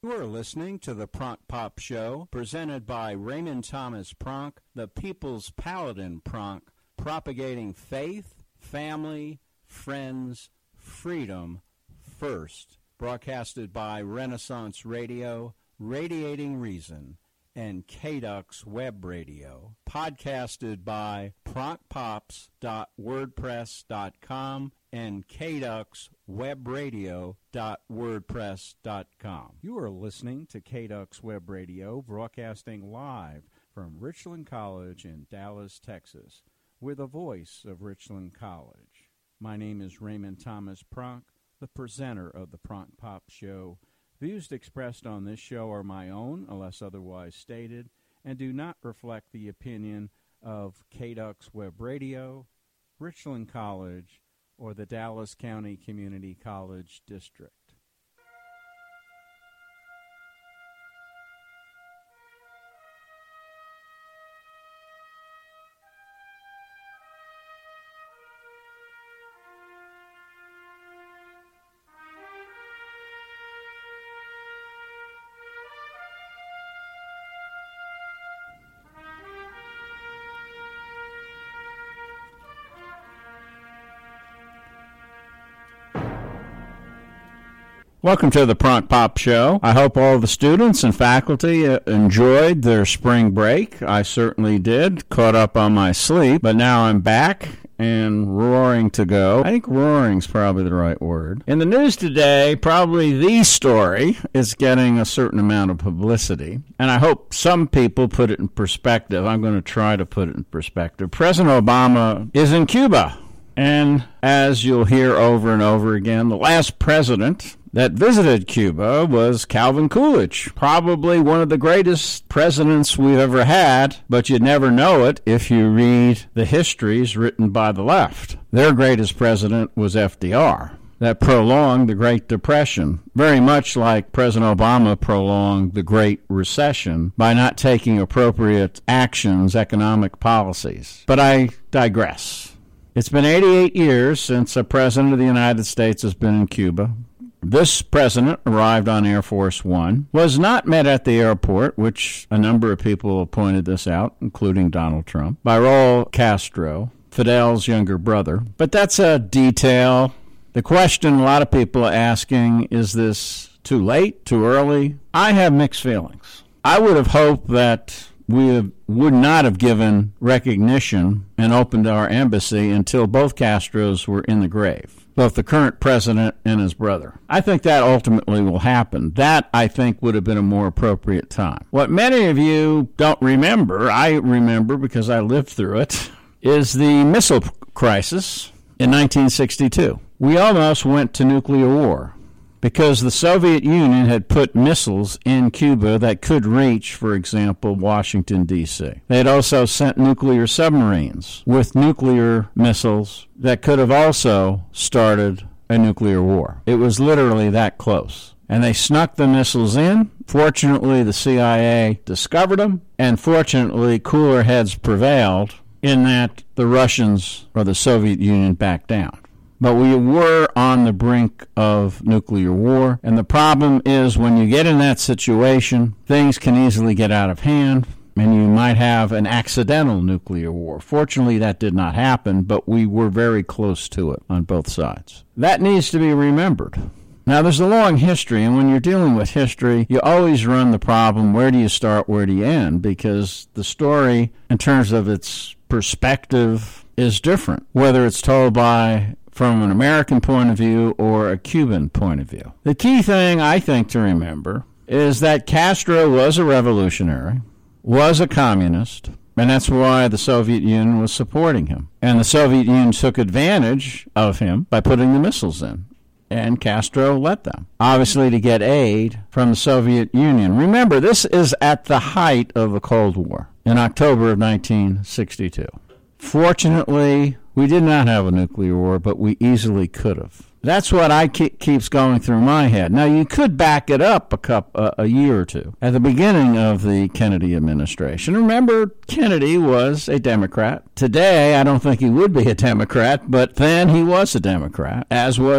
You are listening to the Pronk Pop Show, presented by Raymond Thomas Pronk, the People's Paladin Pronk, propagating faith, family, friends, freedom first. Broadcasted by Renaissance Radio, Radiating Reason, and KDUX Web Radio. Podcasted by pronkpops.wordpress.com and kduxwebradio.wordpress.com. You are listening to KDUX Web Radio, broadcasting live from Richland College in Dallas, Texas. We're the voice of Richland College. My name is Raymond Thomas Pronk, the presenter of the Pronk Pop Show. Views expressed on this show are my own, unless otherwise stated, and do not reflect the opinion of KDUX Web Radio, Richland College, or the Dallas County Community College District. Welcome to the Pronk Pop Show. I hope all the students and faculty enjoyed their spring break. I certainly did. Caught up on my sleep, but now I'm back and roaring to go. I think roaring's probably the right word. In the news today, probably the story is getting a certain amount of publicity, and I hope some people put it in perspective. I'm going to try to put it in perspective. President Obama is in Cuba, and as you'll hear over and over again, the last president that visited Cuba was Calvin Coolidge, probably one of the greatest presidents we've ever had, but you'd never know it if you read the histories written by the left. Their greatest president was FDR. That prolonged the Great Depression, very much like President Obama prolonged the Great Recession by not taking appropriate actions, economic policies. But I digress. It's been 88 years since a president of the United States has been in Cuba. This president arrived on Air Force One, was not met at the airport, which a number of people have pointed this out, including Donald Trump, by Raul Castro, Fidel's younger brother. But that's a detail. The question a lot of people are asking, is this too late, too early? I have mixed feelings. I would have hoped that we would not have given recognition and opened our embassy until both Castros were in the grave, both the current president and his brother. I think that ultimately will happen. That, I think, would have been a more appropriate time. What many of you don't remember, I remember because I lived through it, is the missile crisis in 1962. We almost went to nuclear war because the Soviet Union had put missiles in Cuba that could reach, for example, Washington, D.C. They had also sent nuclear submarines with nuclear missiles that could have also started a nuclear war. It was literally that close. And they snuck the missiles in. Fortunately, the CIA discovered them, and fortunately, cooler heads prevailed in that the Russians or the Soviet Union backed down. But we were on the brink of nuclear war, and the problem is when you get in that situation, things can easily get out of hand, and you might have an accidental nuclear war. Fortunately, that did not happen, but we were very close to it on both sides. That needs to be remembered. Now, there's a long history, and when you're dealing with history, you always run the problem, where do you start, where do you end? Because the story, in terms of its perspective, is different, whether it's told from an American point of view or a Cuban point of view. The key thing, I think, to remember is that Castro was a revolutionary, was a communist, and that's why the Soviet Union was supporting him. And the Soviet Union took advantage of him by putting the missiles in. And Castro let them, obviously to get aid from the Soviet Union. Remember, this is at the height of the Cold War in October of 1962. Fortunately, we did not have a nuclear war, but we easily could have. That's what keeps going through my head. Now, you could back it up a year or two. At the beginning of the Kennedy administration, remember, Kennedy was a Democrat. Today, I don't think he would be a Democrat, but then he was a Democrat, as was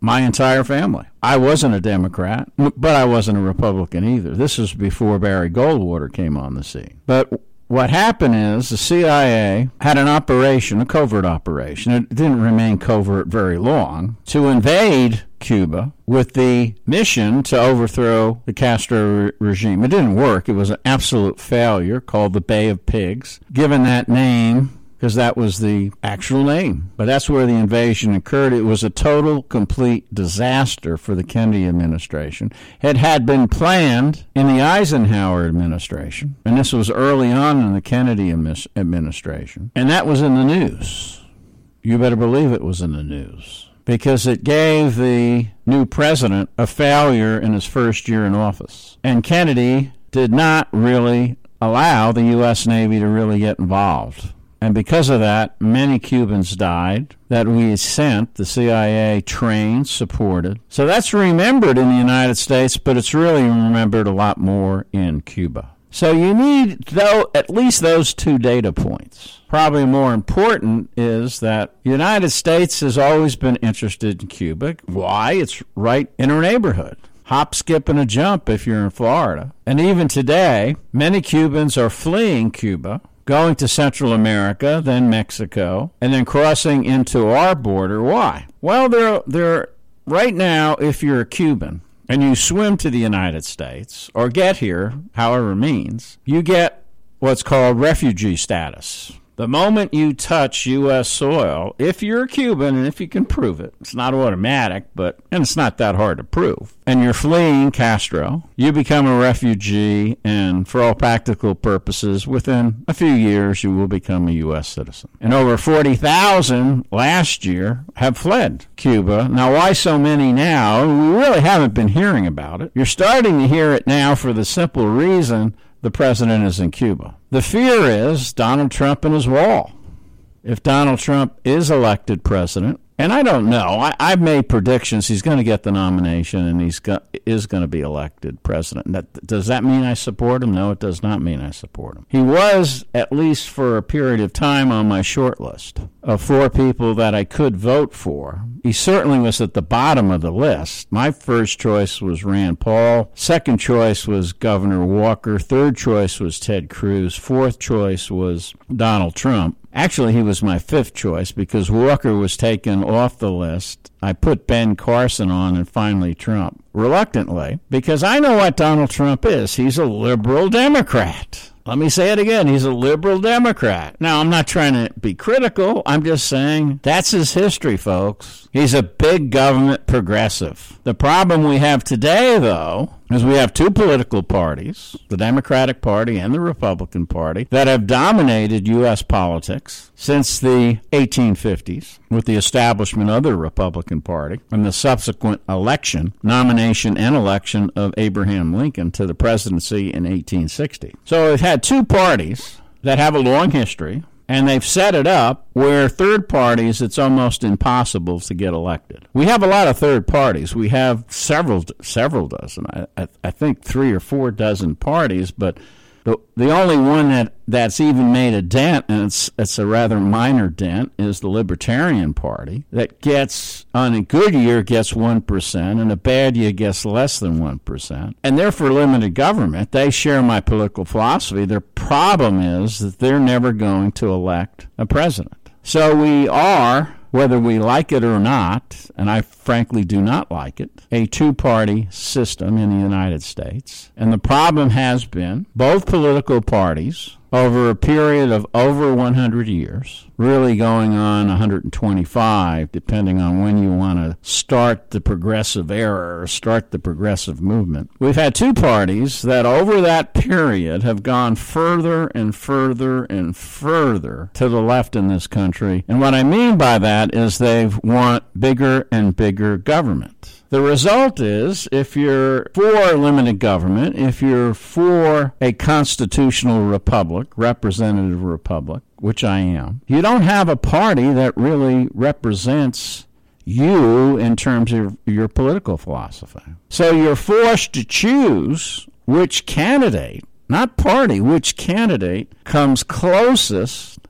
my entire family. I wasn't a Democrat, but I wasn't a Republican either. This was before Barry Goldwater came on the scene. But what happened is the CIA had an operation, a covert operation. It didn't remain covert very long, to invade Cuba with the mission to overthrow the Castro regime. It didn't work. It was an absolute failure, called the Bay of Pigs, given that name because that was the actual name. But that's where the invasion occurred. It was a total, complete disaster for the Kennedy administration. It had been planned in the Eisenhower administration, and this was early on in the Kennedy administration, and that was in the news. You better believe it was in the news, because it gave the new president a failure in his first year in office. And Kennedy did not really allow the U.S. Navy to really get involved. And because of that, many Cubans died that we sent, the CIA trained, supported. So that's remembered in the United States, but it's really remembered a lot more in Cuba. So you need, though, at least those two data points. Probably more important is that the United States has always been interested in Cuba. Why? It's right in our neighborhood. Hop, skip, and a jump if you're in Florida. And even today, many Cubans are fleeing Cuba, going to Central America, then Mexico, and then crossing into our border. Why? Well, they're right now, if you're a Cuban and you swim to the United States or get here, however means, you get what's called refugee status. The moment you touch U.S. soil, if you're a Cuban and if you can prove it, it's not automatic, and it's not that hard to prove, and you're fleeing Castro, you become a refugee, and for all practical purposes, within a few years, you will become a U.S. citizen. And over 40,000 last year have fled Cuba. Now, why so many now? We really haven't been hearing about it. You're starting to hear it now for the simple reason the president is in Cuba. The fear is Donald Trump and his wall. If Donald Trump is elected president, and I don't know, I've made predictions he's going to get the nomination and is going to be elected president. Does that mean I support him? No, it does not mean I support him. He was, at least for a period of time, on my short list of 4 people that I could vote for. He certainly was at the bottom of the list. My first choice was Rand Paul. Second choice was Governor Walker. Third choice was Ted Cruz. Fourth choice was Donald Trump. Actually, he was my 5th choice because Walker was taken off the list. I put Ben Carson on and finally Trump, reluctantly, because I know what Donald Trump is. He's a liberal Democrat. Let me say it again. He's a liberal Democrat. Now, I'm not trying to be critical. I'm just saying that's his history, folks. He's a big government progressive. The problem we have today, though, is we have 2 political parties, the Democratic Party and the Republican Party, that have dominated U.S. politics since the 1850s with the establishment of the Republican Party and the subsequent nomination and election of Abraham Lincoln to the presidency in 1860. So we've had 2 parties that have a long history, and they've set it up where third parties, it's almost impossible to get elected. We have a lot of third parties. We have several dozen. I think 3 or 4 dozen parties, but the only one that's even made a dent, and it's a rather minor dent, is the Libertarian Party, that gets, on a good year, gets 1%, and a bad year gets less than 1%. And they're for limited government. They share my political philosophy. Their problem is that they're never going to elect a president. So we are, whether we like it or not, and I frankly do not like it, a 2-party system in the United States. And the problem has been both political parties, over a period of over 100 years, really going on 125, depending on when you want to start the progressive era or start the progressive movement. We've had 2 parties that over that period have gone further and further and further to the left in this country. And what I mean by that is they want bigger and bigger government. The result is, if you're for limited government, if you're for a constitutional republic, representative republic, which I am, you don't have a party that really represents you in terms of your political philosophy. So you're forced to choose which candidate, not party, which candidate comes closest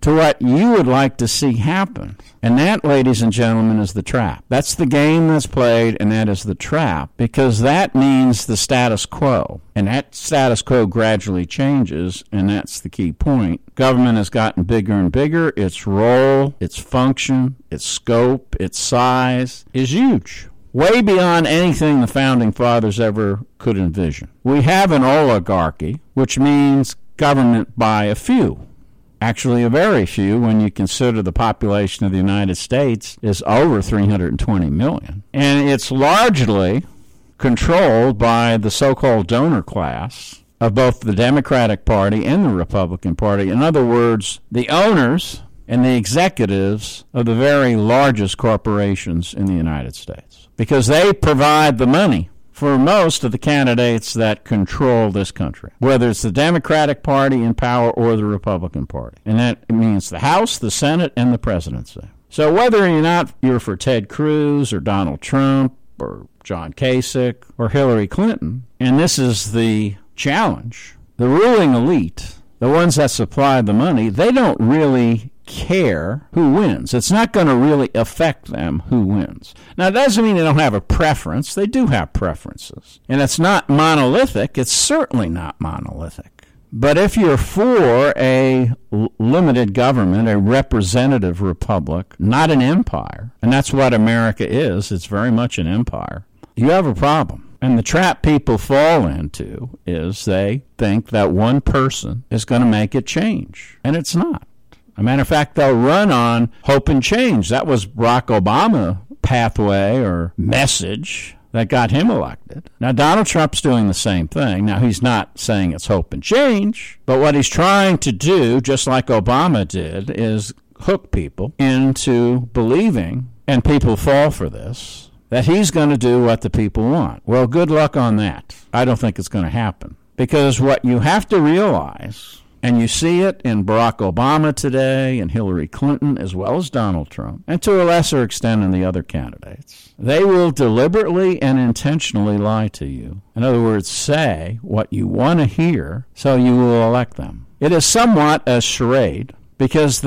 to what you would like to see happen. And that, ladies and gentlemen, is the trap. That's the game that's played, and that is the trap, because that means the status quo. And that status quo gradually changes, and that's the key point. Government has gotten bigger and bigger. Its role, its function, its scope, its size is huge. Way beyond anything the Founding Fathers ever could envision. We have an oligarchy, which means government by a few. Actually, a very few when you consider the population of the United States is over 320 million. And it's largely controlled by the so-called donor class of both the Democratic Party and the Republican Party. In other words, the owners and the executives of the very largest corporations in the United States, because they provide the money for most of the candidates that control this country, whether it's the Democratic Party in power or the Republican Party. And that means the House, the Senate, and the presidency. So whether or not you're for Ted Cruz or Donald Trump or John Kasich or Hillary Clinton, and this is the challenge, the ruling elite, the ones that supply the money, they don't really care who wins. It's not going to really affect them who wins. Now, it doesn't mean they don't have a preference. They do have preferences. And it's not monolithic. It's certainly not monolithic. But if you're for a limited government, a representative republic, not an empire, and that's what America is, it's very much an empire, you have a problem. And the trap people fall into is they think that one person is going to make it change. And it's not. As a matter of fact, they'll run on hope and change. That was Barack Obama's pathway or message that got him elected. Now, Donald Trump's doing the same thing. Now, he's not saying it's hope and change, but what he's trying to do, just like Obama did, is hook people into believing, and people fall for this, that he's going to do what the people want. Well, good luck on that. I don't think it's going to happen. Because what you have to realize, and you see it in Barack Obama today and Hillary Clinton as well as Donald Trump, and to a lesser extent in the other candidates, they will deliberately and intentionally lie to you. In other words, say what you want to hear so you will elect them. It is somewhat a charade, because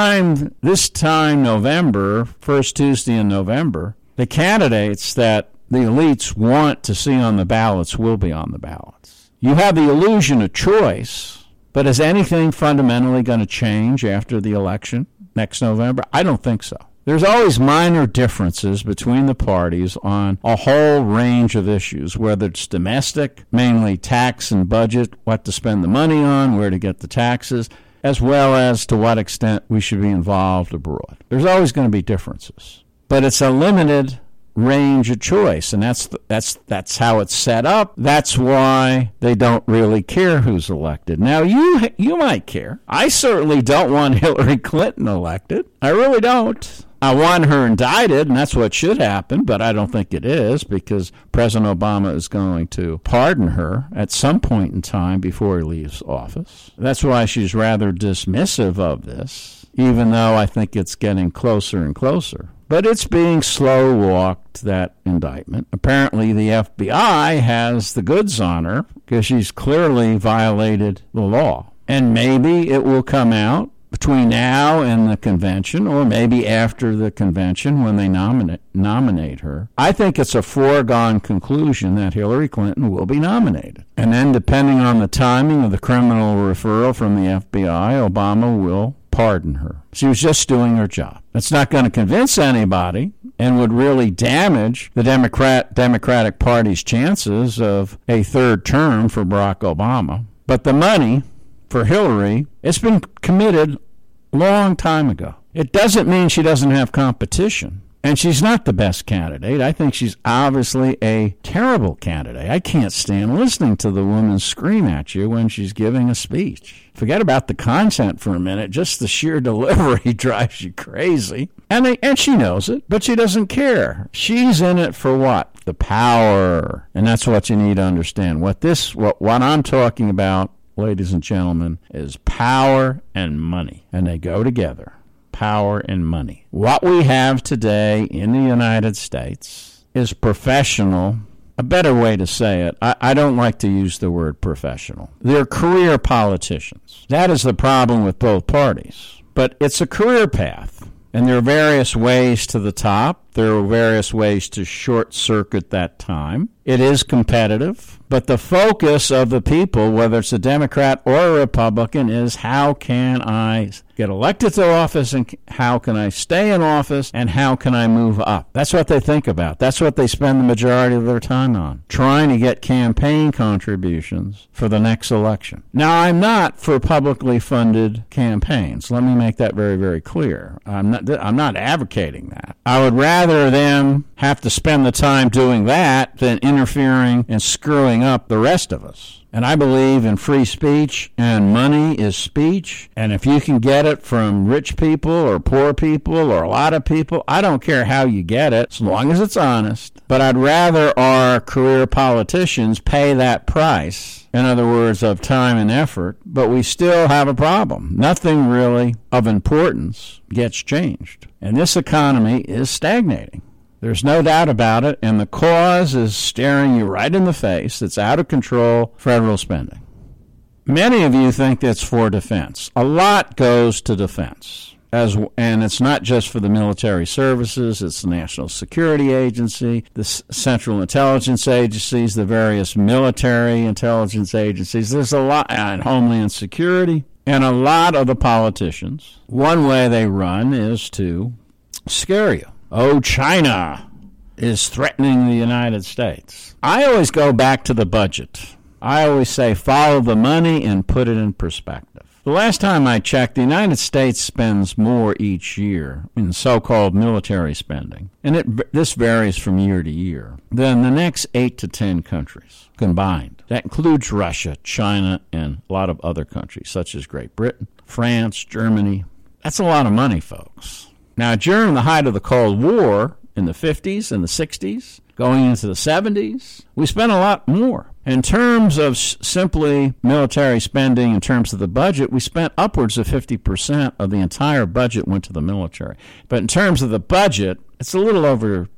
this time November, first Tuesday in November, the candidates that the elites want to see on the ballots will be on the ballots. You have the illusion of choice, but is anything fundamentally going to change after the election next November? I don't think so. There's always minor differences between the parties on a whole range of issues, whether it's domestic, mainly tax and budget, what to spend the money on, where to get the taxes, as well as to what extent we should be involved abroad. There's always going to be differences. But it's a limited range of choice, and that's how it's set up. That's why they don't really care who's elected. Now, you might care. I certainly don't want Hillary Clinton elected. I really don't. I want her indicted, and that's what should happen, but I don't think it is, because President Obama is going to pardon her at some point in time before he leaves office. That's why she's rather dismissive of this, even though I think it's getting closer and closer. But it's being slow-walked, that indictment. Apparently, the FBI has the goods on her because she's clearly violated the law. And maybe it will come out between now and the convention, or maybe after the convention when they nominate her. I think it's a foregone conclusion that Hillary Clinton will be nominated. And then, depending on the timing of the criminal referral from the FBI, Obama will pardon her. She was just doing her job. That's not going to convince anybody and would really damage the Democratic Party's chances of a third term for Barack Obama. But the money for Hillary, it's been committed a long time ago. It doesn't mean she doesn't have competition. And she's not the best candidate. I think she's obviously a terrible candidate. I can't stand listening to the woman scream at you when she's giving a speech. Forget about the content for a minute. Just the sheer delivery drives you crazy. And she knows it, but she doesn't care. She's in it for what? The power. And that's what you need to understand. What I'm talking about, ladies and gentlemen, is power and money. And they go together. Power and money. What we have today in the United States is professional. A better way to say it, I don't like to use the word professional. They're career politicians. That is the problem with both parties. But it's a career path. And there are various ways to the top. There are various ways to short-circuit that time. It is competitive. But the focus of the people, whether it's a Democrat or a Republican, is how can I get elected to office and how can I stay in office and how can I move up? That's what they think about. That's what they spend the majority of their time on, trying to get campaign contributions for the next election. Now, I'm not for publicly funded campaigns. Let me make that very, very clear. I'm not advocating that. I would rather them have to spend the time doing that than interfering and screwing up the rest of us. And I believe in free speech, and money is speech. And if you can get it from rich people or poor people or a lot of people, I don't care how you get it, as long as it's honest. But I'd rather our career politicians pay that price, in other words, of time and effort, but we still have a problem. Nothing really of importance gets changed. And this economy is stagnating. There's no doubt about it, and the cause is staring you right in the face. It's out of control federal spending. Many of you think it's for defense. A lot goes to defense, and it's not just for the military services. It's the National Security Agency, the Central Intelligence Agencies, the various military intelligence agencies. There's a lot, and Homeland Security, and a lot of the politicians. One way they run is to scare you. Oh, China is threatening the United States. I always go back to the budget. I always say follow the money and put it in perspective. The last time I checked, the United States spends more each year in so-called military spending, and this varies from year to year, than the next 8 to 10 countries combined. That includes Russia, China, and a lot of other countries, such as Great Britain, France, Germany. That's a lot of money, folks. Now, during the height of the Cold War, in the 50s and the 60s, going into the 70s, we spent a lot more. In terms of simply military spending, in terms of the budget, we spent upwards of 50% of the entire budget went to the military. But in terms of the budget, it's a little over,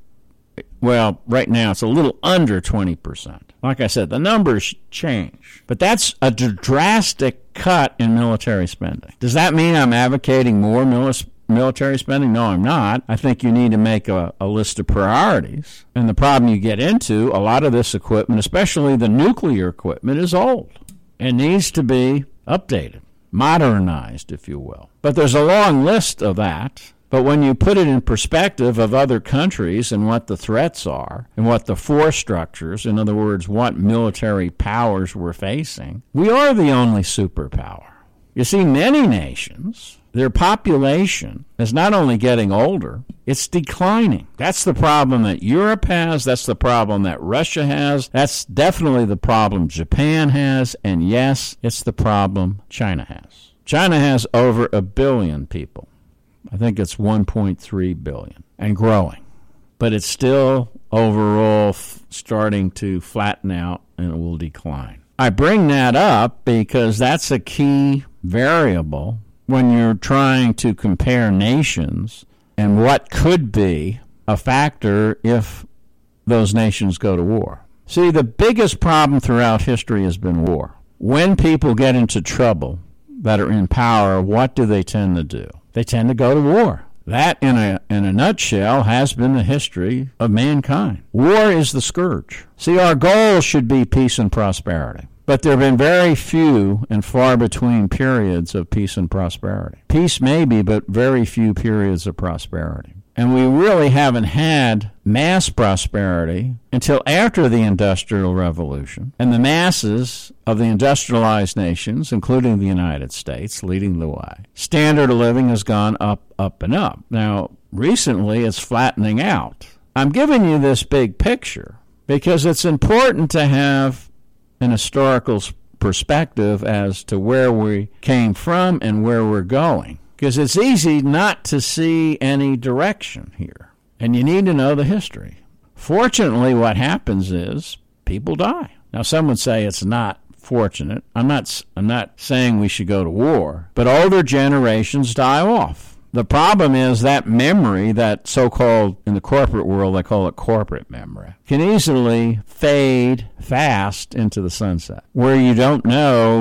well, right now it's a little under 20%. Like I said, the numbers change. But that's a drastic cut in military spending. Does that mean I'm advocating more military spending? No, I'm not. I think you need to make a list of priorities. And the problem you get into, a lot of this equipment, especially the nuclear equipment, is old and needs to be updated, modernized, if you will. But there's a long list of that. But when you put it in perspective of other countries and what the threats are and what the force structures, in other words, what military powers we're facing, we are the only superpower. You see, many nations, their population is not only getting older, it's declining. That's the problem that Europe has. That's the problem that Russia has. That's definitely the problem Japan has. And yes, it's the problem China has. China has over 1 billion people. I think it's 1.3 billion and growing. But it's still overall starting to flatten out and it will decline. I bring that up because that's a key variable when you're trying to compare nations and what could be a factor if those nations go to war. See, the biggest problem throughout history has been war. When people get into trouble that are in power, what do they tend to do? They tend to go to war. That, in a nutshell, has been the history of mankind. War is the scourge. See, our goal should be peace and prosperity. But there have been very few and far between periods of peace and prosperity. Peace maybe, but very few periods of prosperity. And we really haven't had mass prosperity until after the Industrial Revolution. And the masses of the industrialized nations, including the United States, leading the way. Standard of living has gone up, up, and up. Now, recently it's flattening out. I'm giving you this big picture because it's important to have an historical perspective as to where we came from and where we're going. Because it's easy not to see any direction here. And you need to know the history. Fortunately, what happens is people die. Now, some would say it's not fortunate. I'm not saying we should go to war. But older generations die off. The problem is that memory, that so-called, in the corporate world, they call it corporate memory, can easily fade fast into the sunset, where you don't know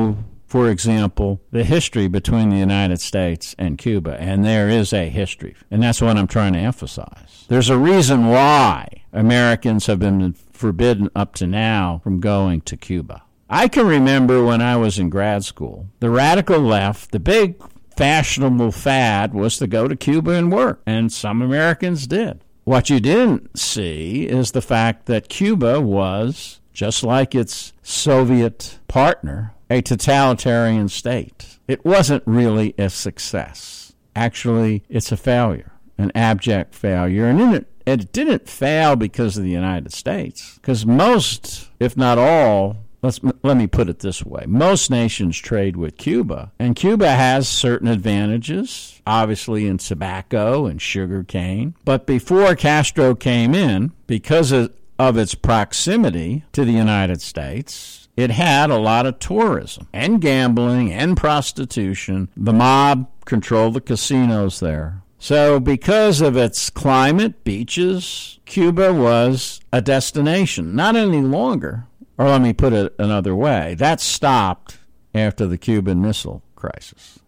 for example, the history between the United States and Cuba, and there is a history, and that's what I'm trying to emphasize. There's a reason why Americans have been forbidden up to now from going to Cuba. I can remember when I was in grad school, the radical left, the big fashionable fad was to go to Cuba and work, and some Americans did. What you didn't see is the fact that Cuba was, just like its Soviet partner, a totalitarian state. It wasn't really a success. Actually, it's a failure, an abject failure, and it didn't fail because of the United States, because most, if not all, let me put it this way. Most nations trade with Cuba, and Cuba has certain advantages, obviously in tobacco and sugar cane. But before Castro came in, because of its proximity to the United States, it had a lot of tourism and gambling and prostitution. The mob controlled the casinos there. So because of its climate, beaches, Cuba was a destination. Not any longer. Or let me put it another way. That stopped after the Cuban Missile Crisis.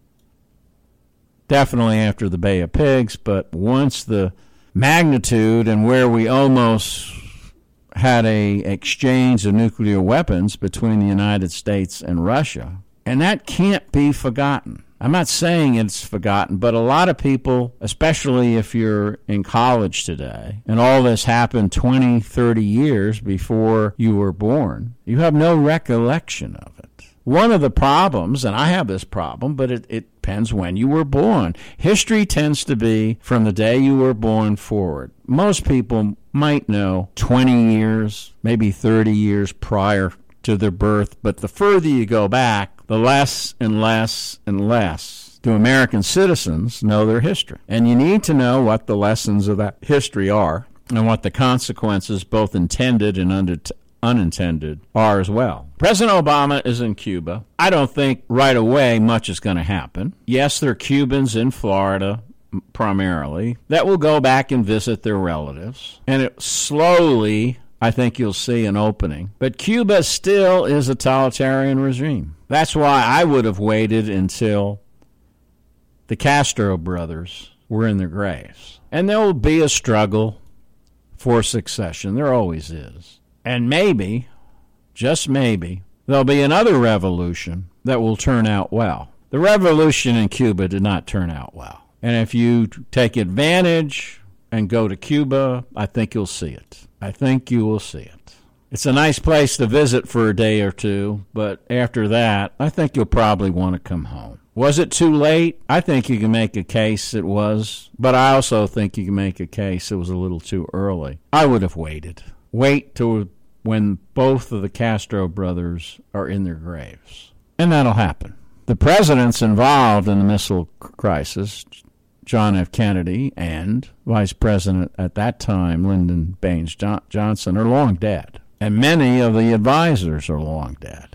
Definitely after the Bay of Pigs, but once the magnitude and where we almost had a exchange of nuclear weapons between the United States and Russia, and that can't be forgotten. I'm not saying it's forgotten, but a lot of people, especially if you're in college today, and all this happened 20, 30 years before you were born, you have no recollection of it. One of the problems, and I have this problem, but it depends when you were born. History tends to be from the day you were born forward. Most people might know 20 years, maybe 30 years prior to their birth, but the further you go back, the less and less and less do American citizens know their history. And you need to know what the lessons of that history are and what the consequences, both intended and unintended, are as well. President Obama is in Cuba. I don't think right away much is going to happen. Yes, there are Cubans in Florida, primarily, that will go back and visit their relatives. And it slowly, I think you'll see an opening. But Cuba still is a totalitarian regime. That's why I would have waited until the Castro brothers were in their graves. And there will be a struggle for succession. There always is. And maybe, just maybe, there'll be another revolution that will turn out well. The revolution in Cuba did not turn out well. And if you take advantage and go to Cuba, I think you'll see it. I think you will see it. It's a nice place to visit for a day or two, but after that, I think you'll probably want to come home. Was it too late? I think you can make a case it was, but I also think you can make a case it was a little too early. I would have waited. Wait till when both of the Castro brothers are in their graves. And that'll happen. The presidents involved in the missile crisis, John F. Kennedy and Vice President at that time, Lyndon Baines Johnson, are long dead. And many of the advisors are long dead.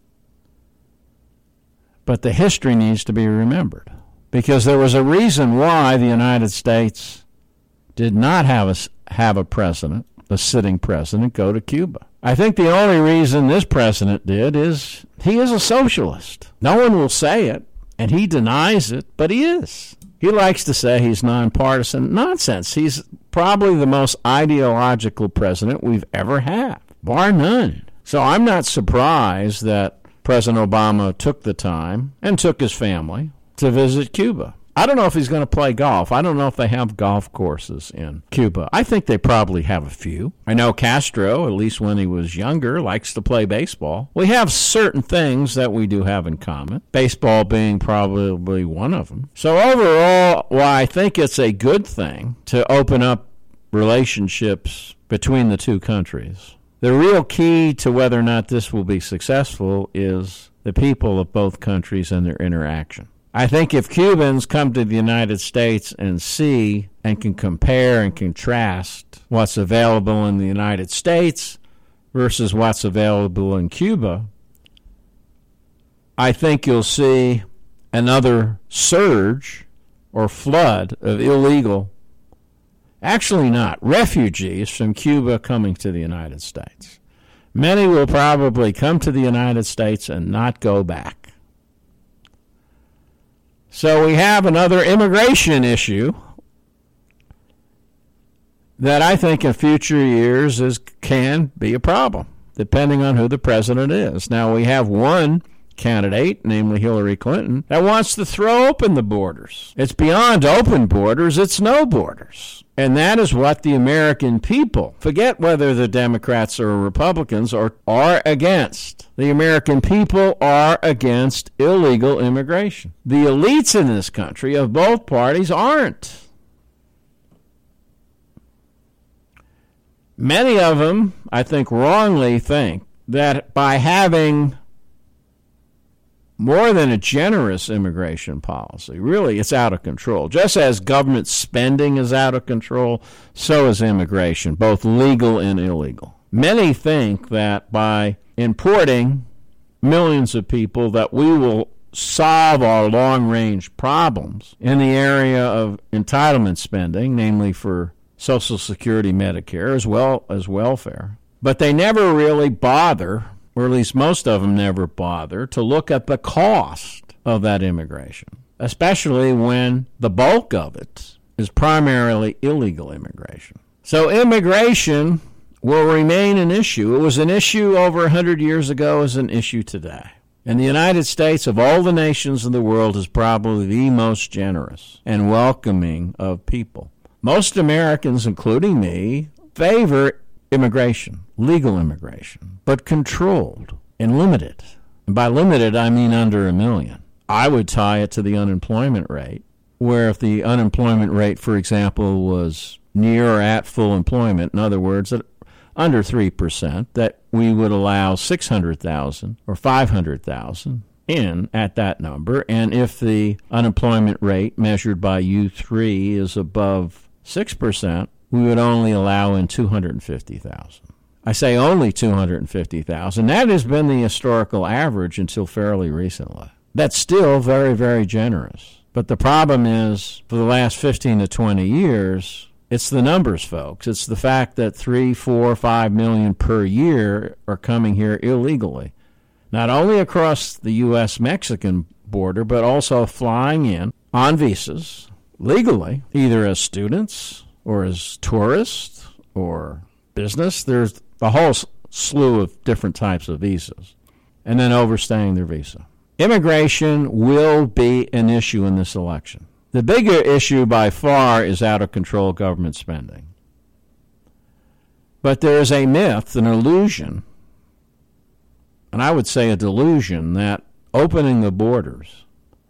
But the history needs to be remembered, because there was a reason why the United States did not have a president, a sitting president, go to Cuba. I think the only reason this president did is he is a socialist. No one will say it, and he denies it, but he is. He likes to say he's nonpartisan. Nonsense. He's probably the most ideological president we've ever had, bar none. So I'm not surprised that President Obama took the time and took his family to visit Cuba. I don't know if he's going to play golf. I don't know if they have golf courses in Cuba. I think they probably have a few. I know Castro, at least when he was younger, likes to play baseball. We have certain things that we do have in common, baseball being probably one of them. So overall, while I think it's a good thing to open up relationships between the two countries, the real key to whether or not this will be successful is the people of both countries and their interaction. I think if Cubans come to the United States and see and can compare and contrast what's available in the United States versus what's available in Cuba, I think you'll see another surge or flood of illegal, actually not, refugees from Cuba coming to the United States. Many will probably come to the United States and not go back. So we have another immigration issue that I think in future years can be a problem, depending on who the president is. Now, we have one candidate, namely Hillary Clinton, that wants to throw open the borders. It's beyond open borders, it's no borders. And that is what the American people, forget whether the Democrats or Republicans are against. The American people are against illegal immigration. The elites in this country of both parties aren't. Many of them, I think, wrongly think that by having more than a generous immigration policy, really it's out of control. Just as government spending is out of control, so is immigration, both legal and illegal. Many think that by importing millions of people that we will solve our long-range problems in the area of entitlement spending, namely for Social Security, Medicare, as well as welfare. But they never really bother, or at least most of them never bother, to look at the cost of that immigration, especially when the bulk of it is primarily illegal immigration. So immigration will remain an issue. It was an issue over 100 years ago, is an issue today. And the United States, of all the nations in the world, is probably the most generous and welcoming of people. Most Americans, including me, favor immigration, legal immigration, but controlled and limited. And by limited, I mean under 1 million. I would tie it to the unemployment rate, where if the unemployment rate, for example, was near or at full employment, in other words, at under 3%, that we would allow 600,000 or 500,000 in at that number. And if the unemployment rate measured by U3 is above 6%, we would only allow in 250,000. I say only 250,000. That has been the historical average until fairly recently. That's still very, very generous. But the problem is, for the last 15 to 20 years, it's the numbers, folks. It's the fact that 3, 4, 5 million per year are coming here illegally, not only across the U.S.-Mexican border, but also flying in on visas legally, either as students or as tourists or business. There's a whole slew of different types of visas, and then overstaying their visa. Immigration will be an issue in this election. The bigger issue by far is out-of-control government spending. But there is a myth, an illusion, and I would say a delusion, that opening the borders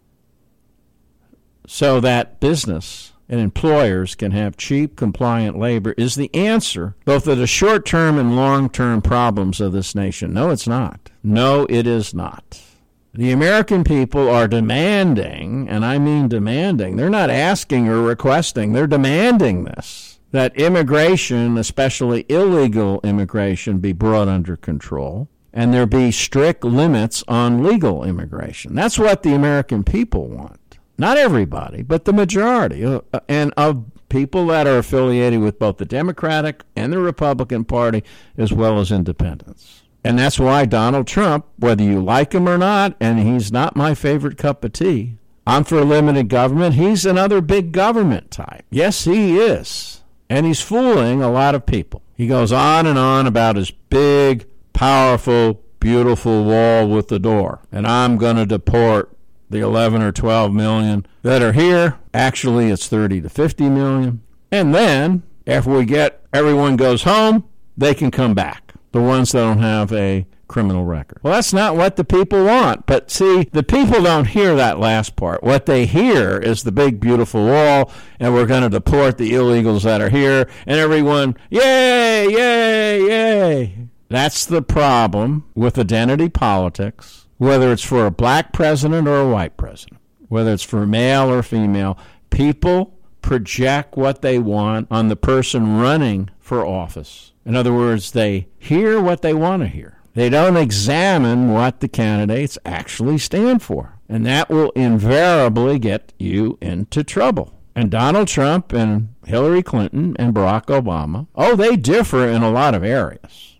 so that business and employers can have cheap, compliant labor is the answer both to the short-term and long-term problems of this nation. No, it's not. No, it is not. The American people are demanding, and I mean demanding, they're not asking or requesting, they're demanding this, that immigration, especially illegal immigration, be brought under control, and there be strict limits on legal immigration. That's what the American people want. Not everybody, but the majority, and of people that are affiliated with both the Democratic and the Republican Party, as well as independents. And that's why Donald Trump, whether you like him or not, and he's not my favorite cup of tea, I'm for limited government. He's another big government type. Yes, he is. And he's fooling a lot of people. He goes on and on about his big, powerful, beautiful wall with the door. And I'm going to deport the 11 or 12 million that are here. Actually, it's 30 to 50 million. And then, after everyone goes home, they can come back, the ones that don't have a criminal record. Well, that's not what the people want. But see, the people don't hear that last part. What they hear is the big, beautiful wall, and we're going to deport the illegals that are here, and everyone, yay, yay, yay. That's the problem with identity politics, whether it's for a black president or a white president, whether it's for male or female. People project what they want on the person running for office. In other words, they hear what they want to hear. They don't examine what the candidates actually stand for. And that will invariably get you into trouble. And Donald Trump and Hillary Clinton and Barack Obama, they differ in a lot of areas.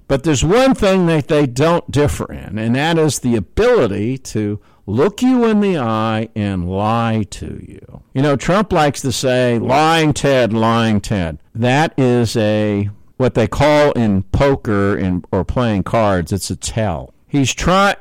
But there's one thing that they don't differ in, and that is the ability to look you in the eye and lie to you. You know, Trump likes to say, lying Ted, lying Ted. That is what they call in poker or playing cards, it's a tell. He's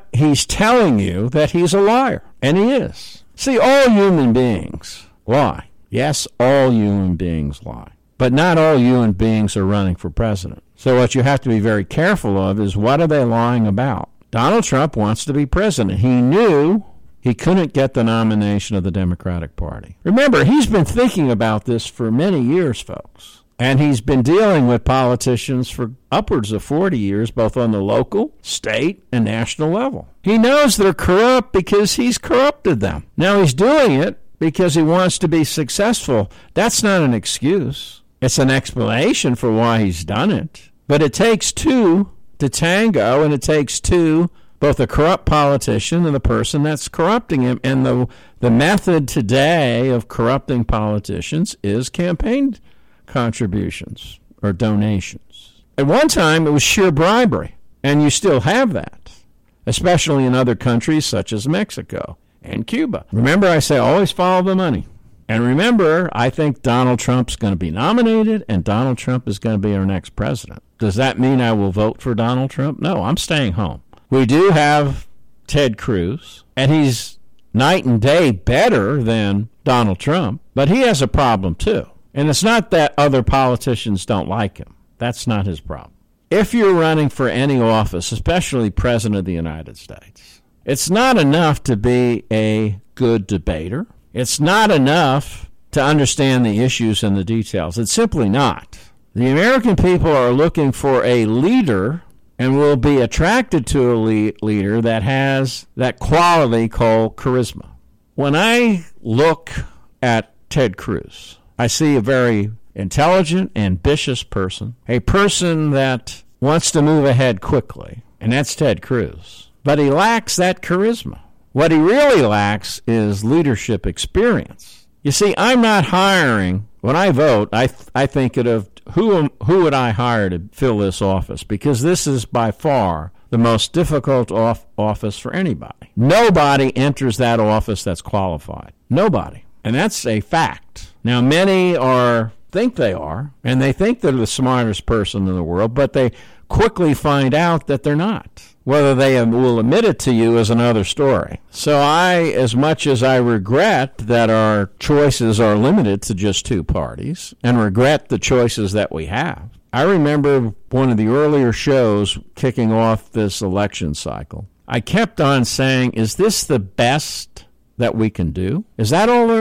telling you that he's a liar, and he is. See, all human beings lie. Yes, all human beings lie. But not all human beings are running for president. So what you have to be very careful of is, what are they lying about? Donald Trump wants to be president. He knew he couldn't get the nomination of the Democratic Party. Remember, he's been thinking about this for many years, folks. And he's been dealing with politicians for upwards of 40 years, both on the local, state, and national level. He knows they're corrupt because he's corrupted them. Now he's doing it because he wants to be successful. That's not an excuse. It's an explanation for why he's done it. But it takes two to tango, and it takes two, both a corrupt politician and the person that's corrupting him. And the method today of corrupting politicians is campaign contributions or donations. At one time, it was sheer bribery, and you still have that, especially in other countries such as Mexico and Cuba. Remember, I say always follow the money. And remember, I think Donald Trump's going to be nominated, and Donald Trump is going to be our next president. Does that mean I will vote for Donald Trump? No, I'm staying home. We do have Ted Cruz, and he's night and day better than Donald Trump, but he has a problem too. And it's not that other politicians don't like him. That's not his problem. If you're running for any office, especially President of the United States, it's not enough to be a good debater. It's not enough to understand the issues and the details. It's simply not. The American people are looking for a leader and will be attracted to a leader that has that quality called charisma. When I look at Ted Cruz, I see a very intelligent, ambitious person, a person that wants to move ahead quickly, and that's Ted Cruz. But he lacks that charisma. What he really lacks is leadership experience. You see, I'm not hiring. When I vote, I think of who would I hire to fill this office, because this is by far the most difficult office for anybody. Nobody enters that office that's qualified. Nobody. And that's a fact. Now, many think they are, and they think they're the smartest person in the world, but they quickly find out that they're not. Whether they will admit it to you is another story. So as much as I regret that our choices are limited to just two parties, and regret the choices that we have, I remember one of the earlier shows kicking off this election cycle. I kept on saying, is this the best that we can do? Is that all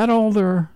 there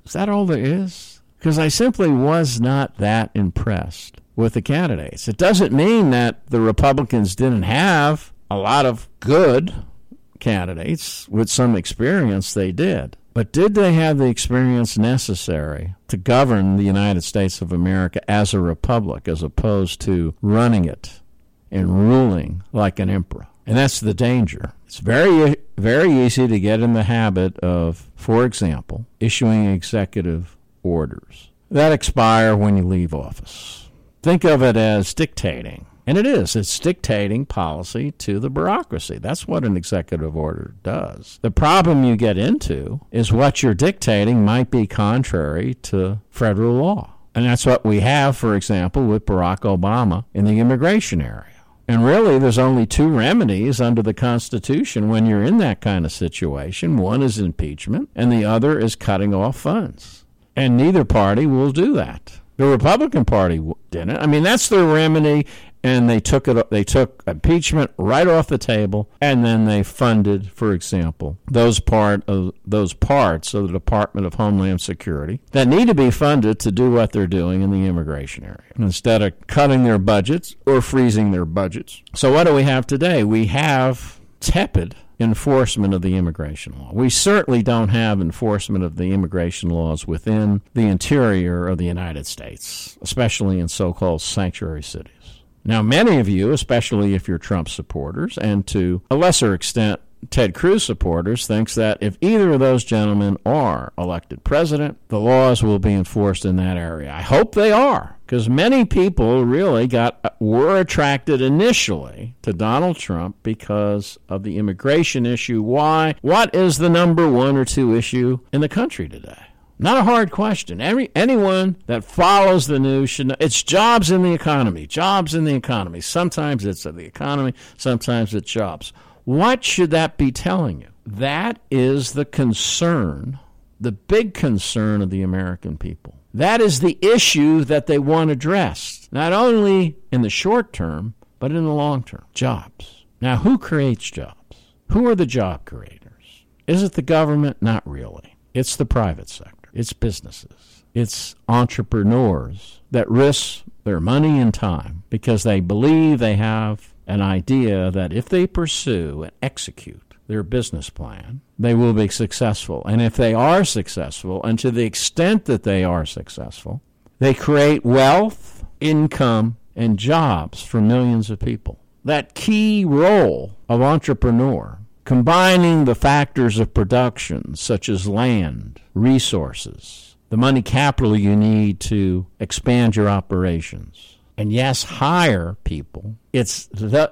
is? Because I simply was not that impressed with the candidates. It doesn't mean that the Republicans didn't have a lot of good candidates with some experience. They did. But did they have the experience necessary to govern the United States of America as a republic, as opposed to running it and ruling like an emperor? And that's the danger. It's very, very easy to get in the habit of, for example, issuing executive orders that expire when you leave office. Think of it as dictating. And it is. It's dictating policy to the bureaucracy. That's what an executive order does. The problem you get into is what you're dictating might be contrary to federal law. And that's what we have, for example, with Barack Obama in the immigration area. And really, there's only two remedies under the Constitution when you're in that kind of situation. One is impeachment, and the other is cutting off funds. And neither party will do that. The Republican Party didn't. I mean, that's their remedy, and they took impeachment right off the table, and then they funded, for example, those parts of the Department of Homeland Security that need to be funded to do what they're doing in the immigration area, instead of cutting their budgets or freezing their budgets. So what do we have today? We have tepid enforcement of the immigration law. We certainly don't have enforcement of the immigration laws within the interior of the United States, especially in so-called sanctuary cities. Now, many of you, especially if you're Trump supporters, and to a lesser extent Ted Cruz supporters thinks that if either of those gentlemen are elected president, the laws will be enforced in that area. I hope they are, because many people really were attracted initially to Donald Trump because of the immigration issue. Why? What is the number one or two issue in the country today? Not a hard question. Anyone that follows the news should know. It's jobs in the economy. Jobs in the economy. Sometimes it's the economy. Sometimes it's jobs. What should that be telling you? That is the concern, the big concern of the American people. That is the issue that they want addressed, not only in the short term, but in the long term. Jobs. Now, who creates jobs? Who are the job creators? Is it the government? Not really. It's the private sector. It's businesses. It's entrepreneurs that risk their money and time because they believe they have an idea that if they pursue and execute their business plan, they will be successful. And if they are successful, and to the extent that they are successful, they create wealth, income, and jobs for millions of people. That key role of entrepreneur, combining the factors of production, such as land, resources, the money capital you need to expand your operations, and yes, hire people. It's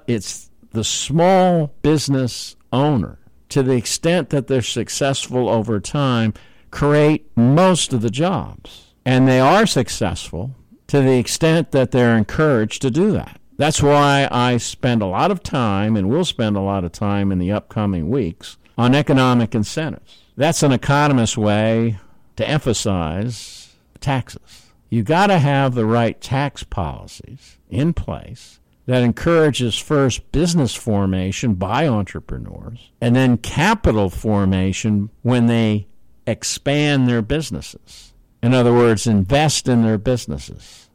the small business owner, to the extent that they're successful over time, create most of the jobs. And they are successful to the extent that they're encouraged to do that. That's why I spend a lot of time, and will spend a lot of time in the upcoming weeks, on economic incentives. That's an economist's way to emphasize taxes. You got to have the right tax policies in place that encourages first business formation by entrepreneurs and then capital formation when they expand their businesses. In other words, invest in their businesses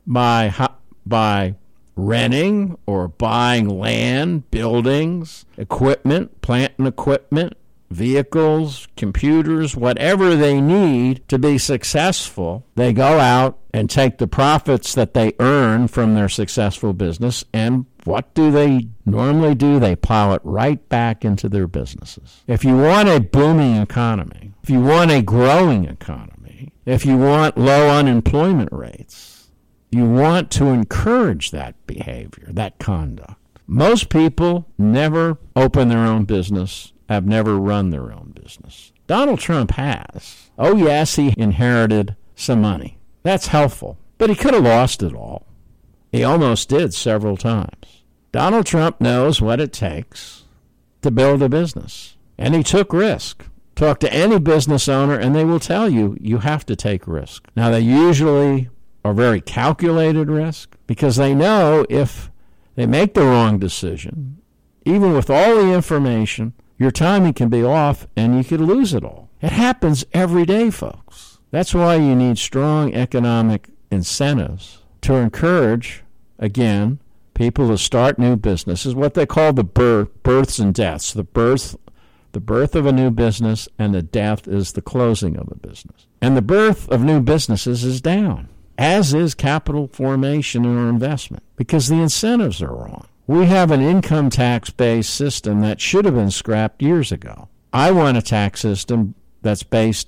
by renting or buying land, buildings, equipment, plant and equipment, vehicles, computers, whatever they need to be successful. They go out and take the profits that they earn from their successful business, and what do they normally do? They plow it right back into their businesses. If you want a booming economy, if you want a growing economy, if you want low unemployment rates, you want to encourage that behavior, that conduct. Most people never open their own business, have never run their own business. Donald Trump has. Oh, yes, he inherited some money. That's helpful. But he could have lost it all. He almost did several times. Donald Trump knows what it takes to build a business. And he took risk. Talk to any business owner, and they will tell you, you have to take risk. Now, they usually are very calculated risk because they know if they make the wrong decision, even with all the information, your timing can be off and you could lose it all. It happens every day, folks. That's why you need strong economic incentives to encourage, again, people to start new businesses, what they call the births and deaths. The birth of a new business, and the death is the closing of a business. And the birth of new businesses is down, as is capital formation or investment, because the incentives are wrong. We have an income tax-based system that should have been scrapped years ago. I want a tax system that's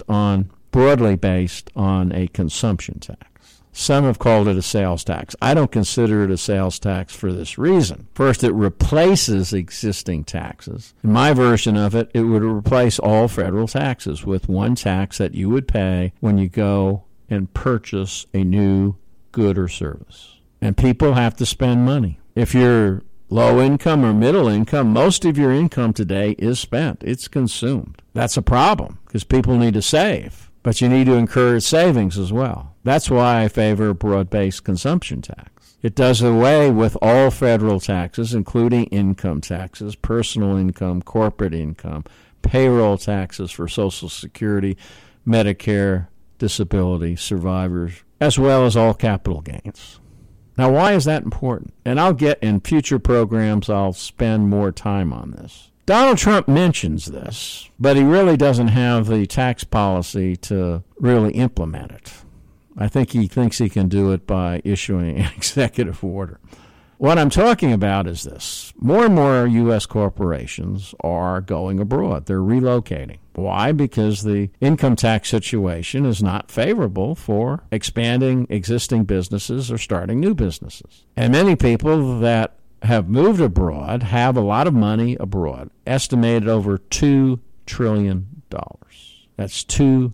broadly based on a consumption tax. Some have called it a sales tax. I don't consider it a sales tax for this reason. First, it replaces existing taxes. In my version of it, it would replace all federal taxes with one tax that you would pay when you go and purchase a new good or service. And people have to spend money. If you're low income or middle income, most of your income today is spent. It's consumed. That's a problem because people need to save, but you need to encourage savings as well. That's why I favor broad-based consumption tax. It does away with all federal taxes, including income taxes, personal income, corporate income, payroll taxes for Social Security, Medicare, disability, survivors, as well as all capital gains. Now, why is that important? And in future programs, I'll spend more time on this. Donald Trump mentions this, but he really doesn't have the tax policy to really implement it. I think he thinks he can do it by issuing an executive order. What I'm talking about is this. More and more U.S. corporations are going abroad. They're relocating. Why? Because the income tax situation is not favorable for expanding existing businesses or starting new businesses. And many people that have moved abroad have a lot of money abroad, estimated over $2 trillion. That's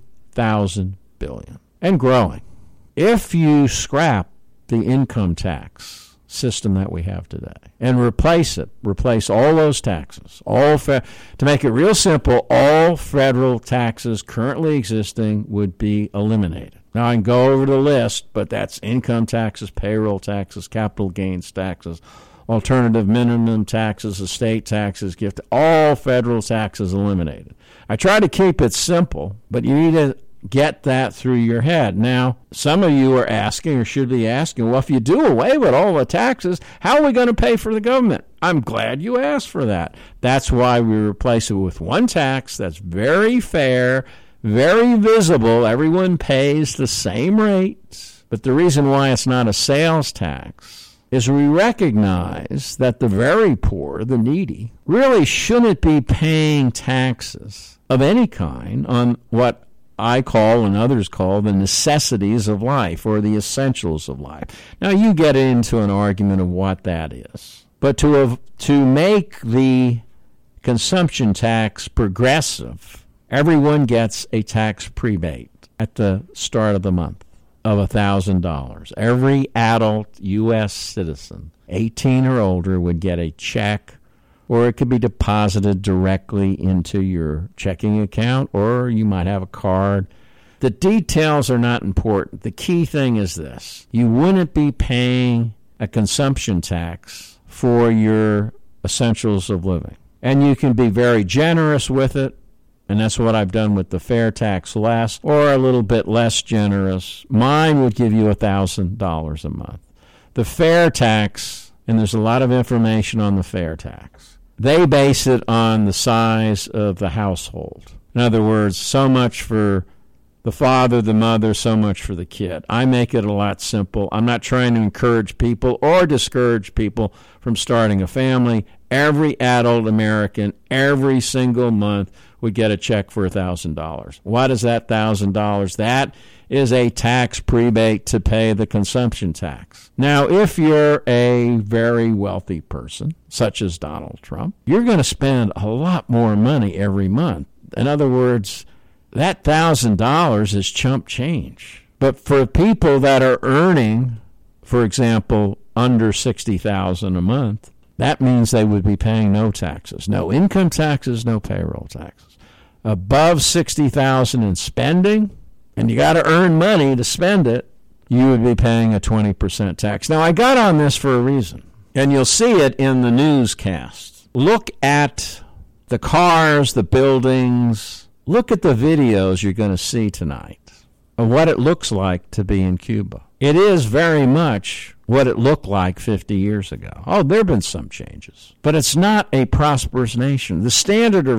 2,000 billion and growing. If you scrap the income tax system that we have today and replace all those taxes, to make it real simple, all federal taxes currently existing would be eliminated. Now, I can go over the list, but that's income taxes, payroll taxes, capital gains taxes, alternative minimum taxes, estate taxes, gift, all federal taxes eliminated. I try to keep it simple, but you need to get that through your head. Now, some of you are asking or should be asking, well, if you do away with all the taxes, how are we going to pay for the government? I'm glad you asked for that. That's why we replace it with one tax that's very fair, very visible. Everyone pays the same rates. But the reason why it's not a sales tax is we recognize that the very poor, the needy, really shouldn't be paying taxes of any kind on what I call and others call the necessities of life or the essentials of life. Now, you get into an argument of what that is. But to make the consumption tax progressive, everyone gets a tax rebate at the start of the month of $1,000. Every adult U.S. citizen, 18 or older, would get a check, or it could be deposited directly into your checking account, or you might have a card. The details are not important. The key thing is this. You wouldn't be paying a consumption tax for your essentials of living. And you can be very generous with it, and that's what I've done with the fair tax less, or a little bit less generous. Mine would give you $1,000 a month. The fair tax, and there's a lot of information on the fair tax, they base it on the size of the household. In other words, so much for the father, the mother, so much for the kid. I make it a lot simple. I'm not trying to encourage people or discourage people from starting a family. Every adult American, every single month, would get a check for $1,000. What is that $1,000? That is a tax rebate to pay the consumption tax. Now, if you're a very wealthy person, such as Donald Trump, you're going to spend a lot more money every month. In other words, that $1,000 is chump change. But for people that are earning, for example, under $60,000 a month, that means they would be paying no taxes, no income taxes, no payroll taxes. Above $60,000 in spending, and you got to earn money to spend it, you would be paying a 20% tax. Now, I got on this for a reason, and you'll see it in the newscast. Look at the cars, the buildings. Look at the videos you're going to see tonight of what it looks like to be in Cuba. It is very much what it looked like 50 years ago. Oh, there have been some changes. But it's not a prosperous nation. The standard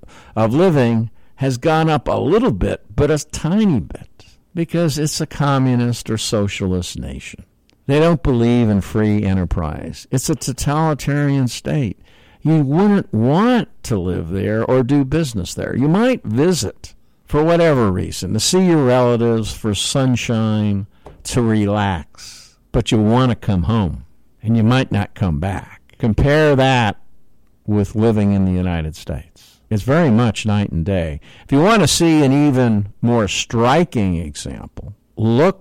of living has gone up a little bit, but a tiny bit, because it's a communist or socialist nation. They don't believe in free enterprise. It's a totalitarian state. You wouldn't want to live there or do business there. You might visit for whatever reason, to see your relatives, for sunshine, to relax. But you want to come home, and you might not come back. Compare that with living in the United States. It's very much night and day. If you want to see an even more striking example, look,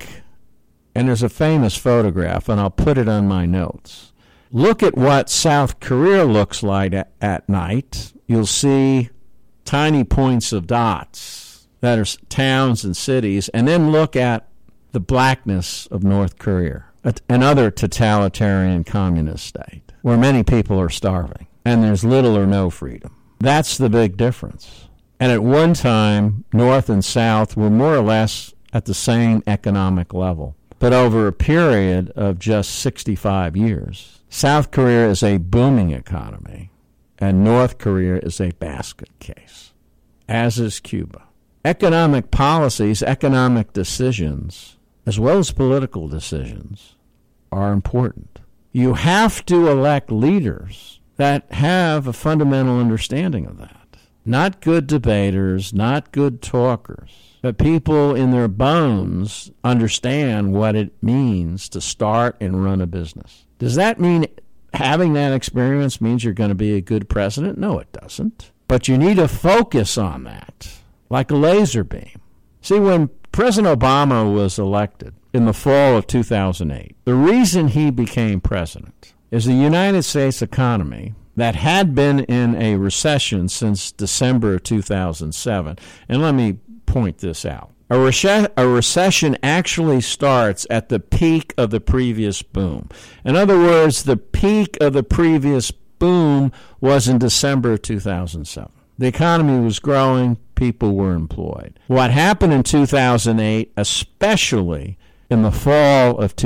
and there's a famous photograph, and I'll put it on my notes. Look at what South Korea looks like at night. You'll see tiny points of dots that are towns and cities, and then look at the blackness of North Korea, another totalitarian communist state, where many people are starving, and there's little or no freedom. That's the big difference. And at one time, North and South were more or less at the same economic level. But over a period of just 65 years, South Korea is a booming economy, and North Korea is a basket case, as is Cuba. Economic policies, economic decisions, as well as political decisions, are important. You have to elect leaders that have a fundamental understanding of that. Not good debaters, not good talkers, but people in their bones understand what it means to start and run a business. Does that mean having that experience means you're going to be a good president? No, it doesn't. But you need to focus on that, like a laser beam. See, when President Obama was elected in the fall of 2008, the reason he became president is the United States economy that had been in a recession since December of 2007. And let me point this out. A recession actually starts at the peak of the previous boom. In other words, the peak of the previous boom was in December of 2007. The economy was growing, people were employed. What happened in 2008, especially in the fall of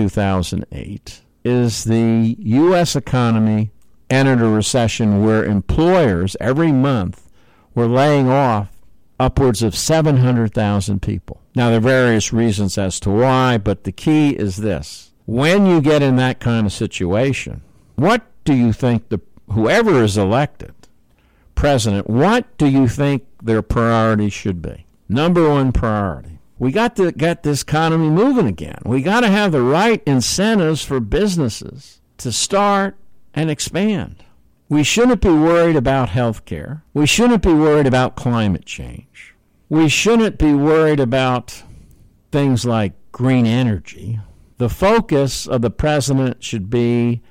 2008, is the U.S. economy entered a recession where employers every month were laying off upwards of 700,000 people. Now, there are various reasons as to why, but the key is this. When you get in that kind of situation, what do you think whoever is elected president, what do you think their priority should be? Number one priority. We got to get this economy moving again. We got to have the right incentives for businesses to start and expand. We shouldn't be worried about health care. We shouldn't be worried about climate change. We shouldn't be worried about things like green energy. The focus of the president should be,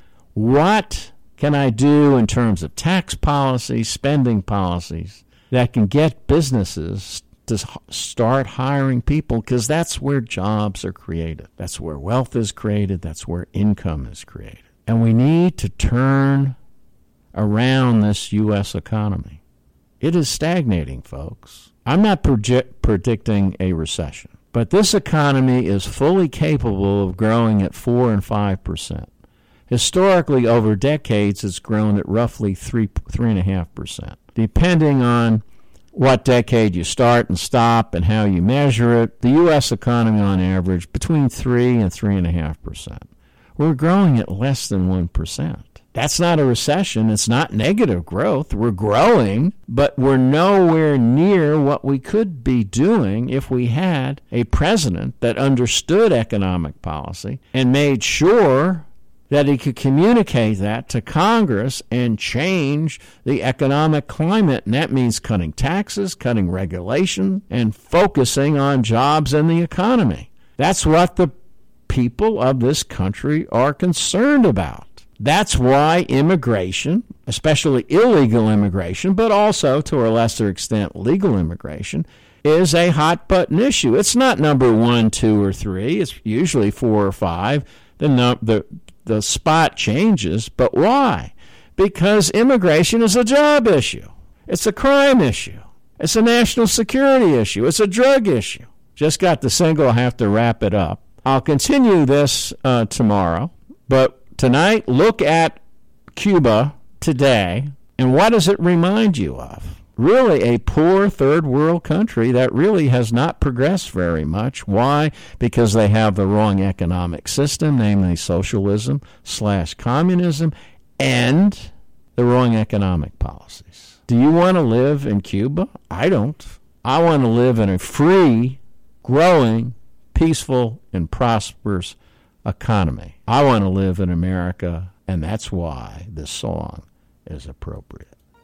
what can I do in terms of tax policies, spending policies that can get businesses to start hiring people, because that's where jobs are created. That's where wealth is created. That's where income is created. And we need to turn around this U.S. economy. It is stagnating, folks. I'm not predicting a recession, but this economy is fully capable of growing at 4 and 5%. Historically, over decades, it's grown at roughly 3.5%. Depending on what decade you start and stop and how you measure it, the U.S. economy on average between 3 and 3.5%. We're growing at less than 1%. That's not a recession. It's not negative growth. We're growing, but we're nowhere near what we could be doing if we had a president that understood economic policy and made sure that he could communicate that to Congress and change the economic climate. And that means cutting taxes, cutting regulation, and focusing on jobs and the economy. That's what the people of this country are concerned about. That's why immigration, especially illegal immigration, but also to a lesser extent legal immigration, is a hot button issue. It's not number 1, 2, or 3. It's usually 4 or 5. The spot changes, but why? Because immigration is a job issue. It's a crime issue. It's a national security issue. It's a drug issue. Just got the single. I'll have to wrap it up. I'll continue this tomorrow, but tonight, look at Cuba today, and what does it remind you of? Really a poor third world country that really has not progressed very much. Why? Because they have the wrong economic system, namely socialism/communism, and the wrong economic policies. Do you want to live in Cuba? I don't. I want to live in a free, growing, peaceful, and prosperous economy. I want to live in America, and that's why this song is appropriate.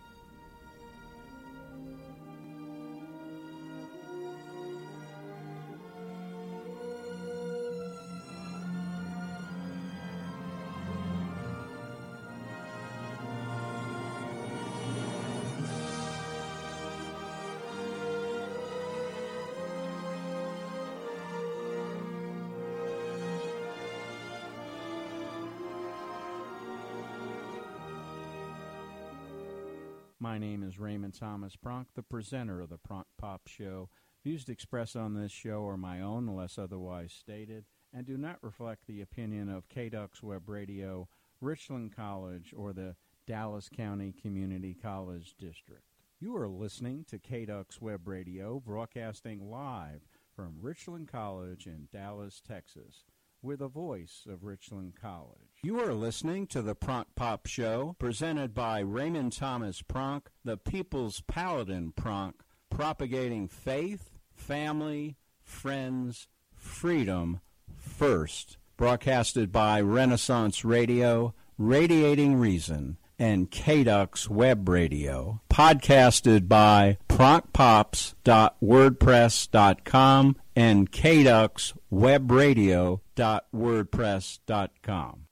My name is Raymond Thomas Pronk, the presenter of the Pronk Pop Show. Views expressed on this show are my own unless otherwise stated and do not reflect the opinion of KDUX Web Radio, Richland College, or the Dallas County Community College District. You are listening to KDUX Web Radio, broadcasting live from Richland College in Dallas, Texas. with a voice of Richland College. You are listening to the Pronk Pop Show, presented by Raymond Thomas Pronk, the People's Paladin Pronk, propagating faith, family, friends, freedom first. Broadcasted by Renaissance Radio, Radiating Reason, and KDUX Web Radio. Podcasted by pronkpops.wordpress.com and kduxwebradio.wordpress.com.